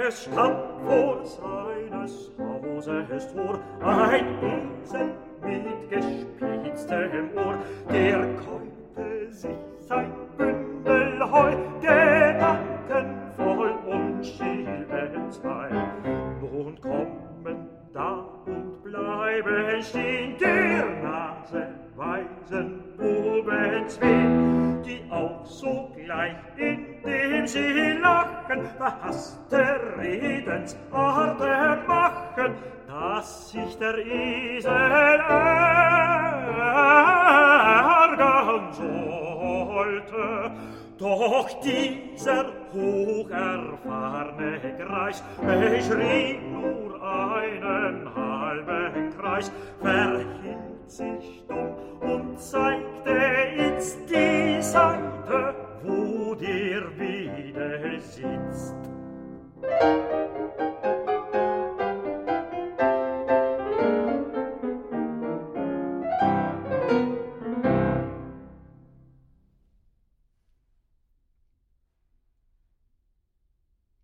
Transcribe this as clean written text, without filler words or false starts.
Es stand vor seines Hauses Tor ein Esel mit gespitztem Ohr, der käute sich sein Bündel Heu, gedankenvoll und schielenzweil. Nun kommen da und bleiben stehen der Nase weisen Buben zwei, die auch sogleich, indem sie lachen, verhasste Redensarten machen, dass sich der Esel ärgern sollte. Doch dieser hocherfahrne Greis beschrieb nur einen halben Kreis, verhielt sich